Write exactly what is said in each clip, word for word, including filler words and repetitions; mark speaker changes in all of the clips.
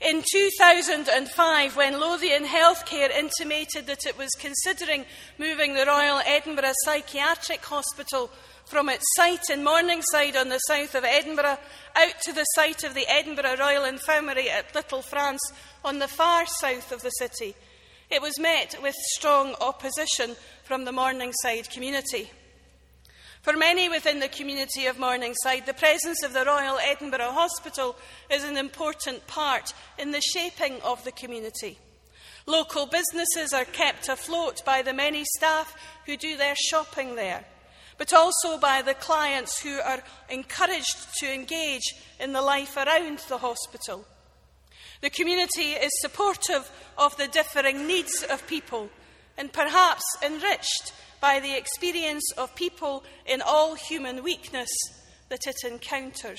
Speaker 1: In two thousand five, when Lothian Healthcare intimated that it was considering moving the Royal Edinburgh Psychiatric Hospital from its site in Morningside on the south of Edinburgh out to the site of the Edinburgh Royal Infirmary at Little France on the far south of the city, it was met with strong opposition from the Morningside community. For many within the community of Morningside, the presence of the Royal Edinburgh Hospital is an important part in the shaping of the community. Local businesses are kept afloat by the many staff who do their shopping there, but also by the clients who are encouraged to engage in the life around the hospital. The community is supportive of the differing needs of people and perhaps enriched by the experience of people in all human weakness that it encounters.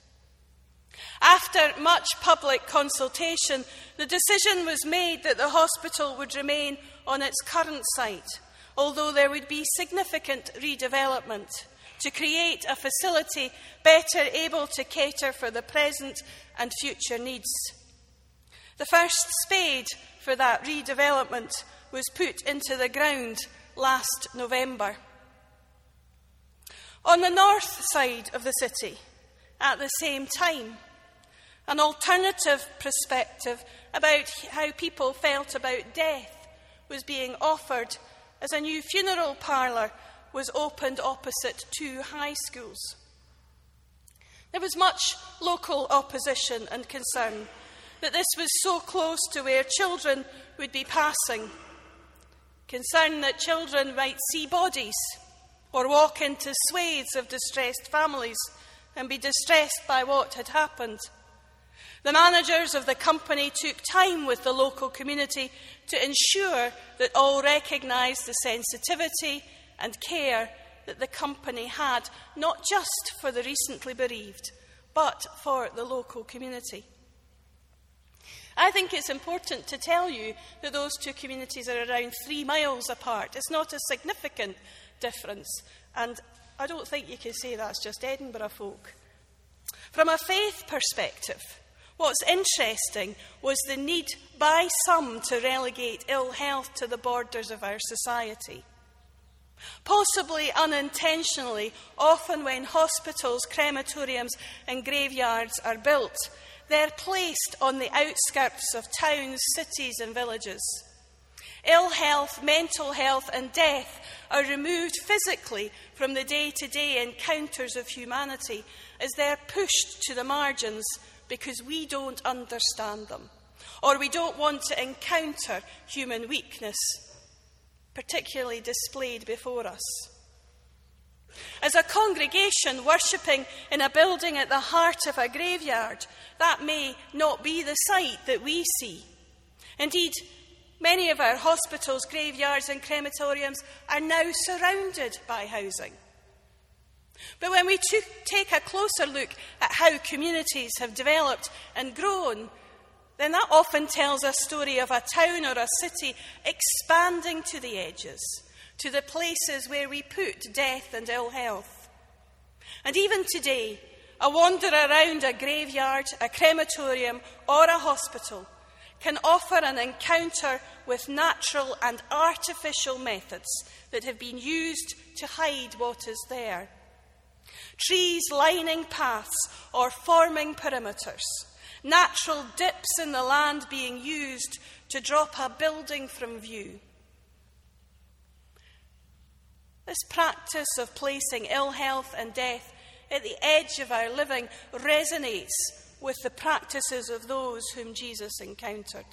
Speaker 1: After much public consultation, the decision was made that the hospital would remain on its current site, although there would be significant redevelopment to create a facility better able to cater for the present and future needs. The first spade for that redevelopment was put into the ground last November. On the north side of the city, at the same time, an alternative perspective about how people felt about death was being offered as a new funeral parlour was opened opposite two high schools. There was much local opposition and concern that this was so close to where children would be passing. Concern that children might see bodies or walk into swathes of distressed families and be distressed by what had happened. The managers of the company took time with the local community to ensure that all recognised the sensitivity and care that the company had, not just for the recently bereaved, but for the local community. I think it's important to tell you that those two communities are around three miles apart. It's not a significant difference, and I don't think you can say that's just Edinburgh folk. From a faith perspective, what's interesting was the need by some to relegate ill health to the borders of our society. Possibly unintentionally, often when hospitals, crematoriums and graveyards are built, they're placed on the outskirts of towns, cities and villages. Ill health, mental health and death are removed physically from the day-to-day encounters of humanity as they're pushed to the margins because we don't understand them, or we don't want to encounter human weakness, particularly displayed before us. As a congregation worshipping in a building at the heart of a graveyard, that may not be the sight that we see. Indeed, many of our hospitals, graveyards and crematoriums are now surrounded by housing. But when we t- take a closer look at how communities have developed and grown, then that often tells a story of a town or a city expanding to the edges, to the places where we put death and ill health. And even today, a wander around a graveyard, a crematorium or a hospital can offer an encounter with natural and artificial methods that have been used to hide what is there. Trees lining paths or forming perimeters, natural dips in the land being used to drop a building from view. This practice of placing ill health and death at the edge of our living resonates with the practices of those whom Jesus encountered.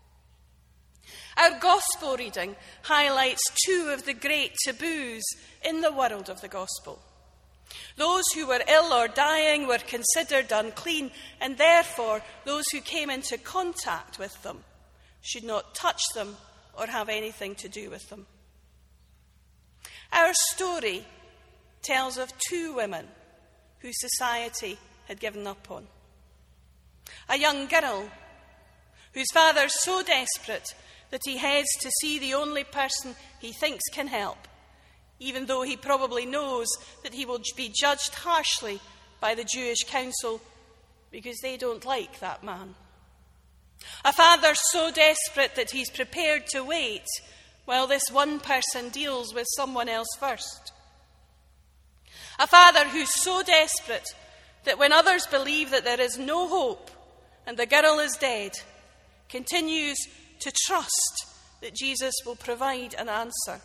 Speaker 1: Our gospel reading highlights two of the great taboos in the world of the gospel. Those who were ill or dying were considered unclean, and therefore those who came into contact with them should not touch them or have anything to do with them. Our story tells of two women who society had given up on. A young girl whose father's so desperate that he heads to see the only person he thinks can help, even though he probably knows that he will be judged harshly by the Jewish council because they don't like that man. A father so desperate that he's prepared to wait while this one person deals with someone else first. A father who's so desperate that when others believe that there is no hope and the girl is dead, continues to trust that Jesus will provide an answer.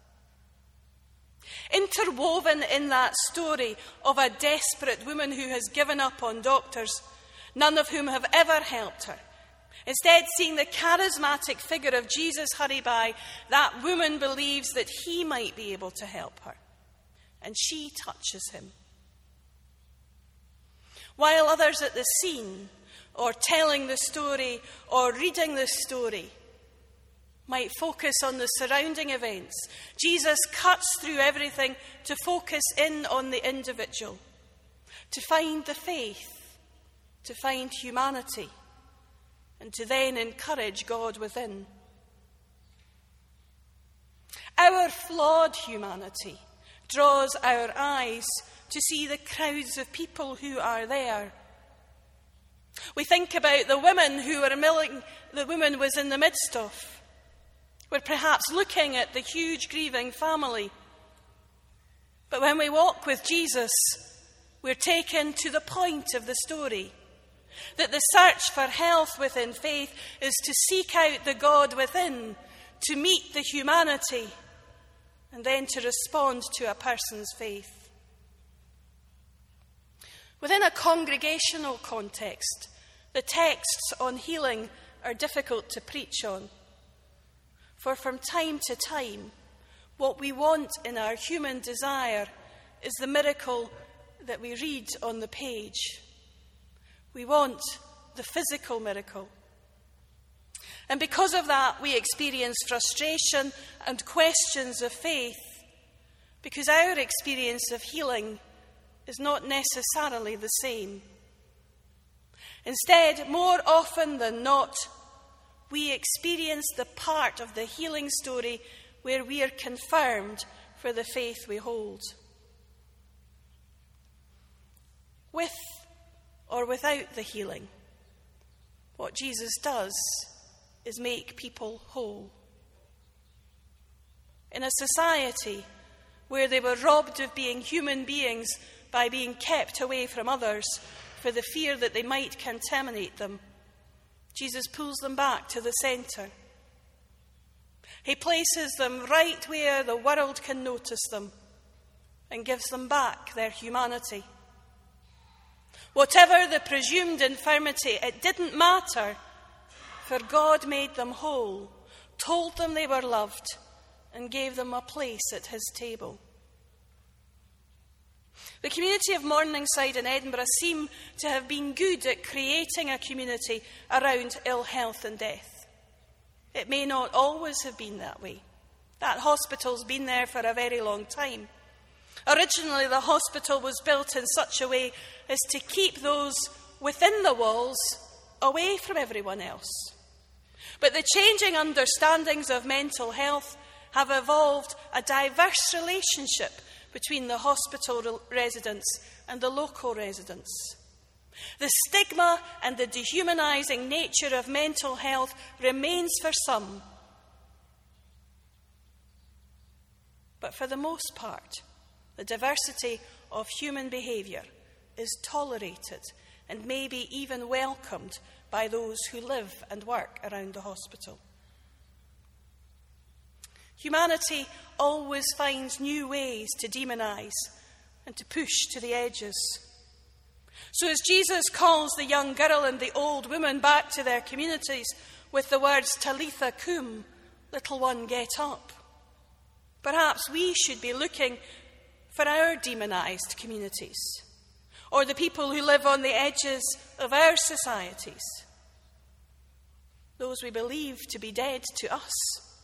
Speaker 1: Interwoven in that story of a desperate woman who has given up on doctors, none of whom have ever helped her, instead seeing the charismatic figure of Jesus hurry by, that woman believes that he might be able to help her, and she touches him. While others at the scene, or telling the story, or reading the story, might focus on the surrounding events, Jesus cuts through everything to focus in on the individual, to find the faith, to find humanity, and to then encourage God within. Our flawed humanity draws our eyes to see the crowds of people who are there. We think about the women who were milling, the woman was in the midst of. We're perhaps looking at the huge grieving family. But when we walk with Jesus, we're taken to the point of the story, that the search for health within faith is to seek out the God within, to meet the humanity, and then to respond to a person's faith. Within a congregational context, the texts on healing are difficult to preach on. For from time to time, what we want in our human desire is the miracle that we read on the page. We want the physical miracle. And because of that, we experience frustration and questions of faith, because our experience of healing is not necessarily the same. Instead, more often than not, we experience the part of the healing story where we are confirmed for the faith we hold. With or without the healing, what Jesus does is make people whole. In a society where they were robbed of being human beings by being kept away from others for the fear that they might contaminate them, Jesus pulls them back to the centre. He places them right where the world can notice them and gives them back their humanity. Whatever the presumed infirmity, it didn't matter, for God made them whole, told them they were loved, and gave them a place at his table. The community of Morningside in Edinburgh seem to have been good at creating a community around ill health and death. It may not always have been that way. That hospital's been there for a very long time. Originally, the hospital was built in such a way as to keep those within the walls away from everyone else. But the changing understandings of mental health have evolved a diverse relationship between the hospital residents and the local residents. The stigma and the dehumanising nature of mental health remains for some. But for the most part, the diversity of human behaviour is tolerated and maybe even welcomed by those who live and work around the hospital. Humanity always finds new ways to demonise and to push to the edges. So as Jesus calls the young girl and the old woman back to their communities with the words, Talitha cum, little one, get up, perhaps we should be looking for our demonised communities, or the people who live on the edges of our societies, those we believe to be dead to us.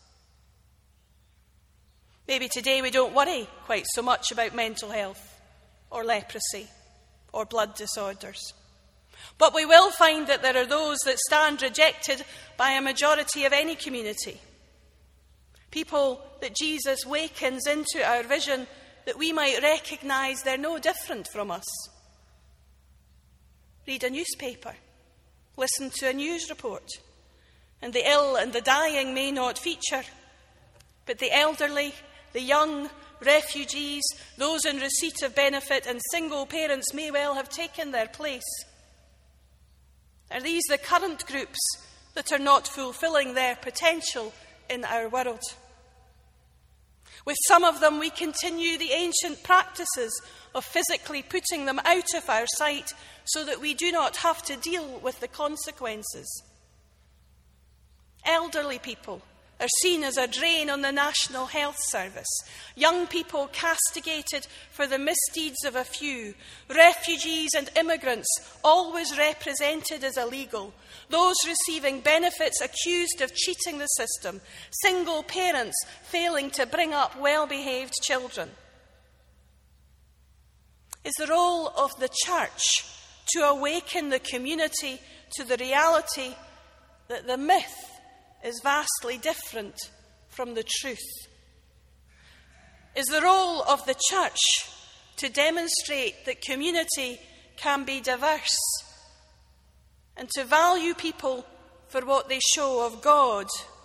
Speaker 1: Maybe today we don't worry quite so much about mental health or leprosy or blood disorders. But we will find that there are those that stand rejected by a majority of any community. People that Jesus wakens into our vision that we might recognise they're no different from us. Read a newspaper, listen to a news report, and the ill and the dying may not feature, but the elderly, the young, refugees, those in receipt of benefit, and single parents may well have taken their place. Are these the current groups that are not fulfilling their potential in our world? With some of them, we continue the ancient practices of physically putting them out of our sight so that we do not have to deal with the consequences. Elderly people are seen as a drain on the National Health Service. Young people castigated for the misdeeds of a few. Refugees and immigrants always represented as illegal. Those receiving benefits accused of cheating the system. Single parents failing to bring up well-behaved children. Is the role of the church to awaken the community to the reality that the myth is vastly different from the truth? Is the role of the church to demonstrate that community can be diverse and to value people for what they show of God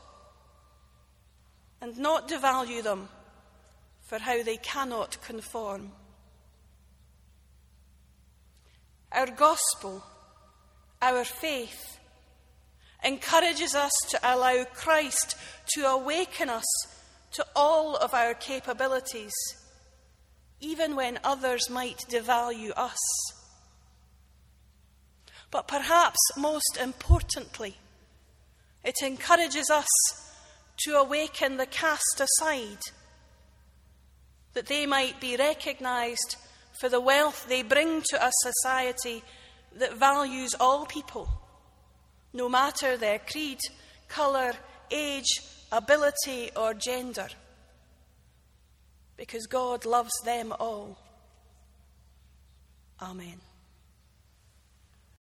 Speaker 1: and not devalue them for how they cannot conform? Our gospel, our faith, encourages us to allow Christ to awaken us to all of our capabilities, even when others might devalue us. But perhaps most importantly, it encourages us to awaken the cast aside, that they might be recognised for the wealth they bring to a society that values all people, no matter their creed, colour, age, ability, or gender, because God loves them all. Amen.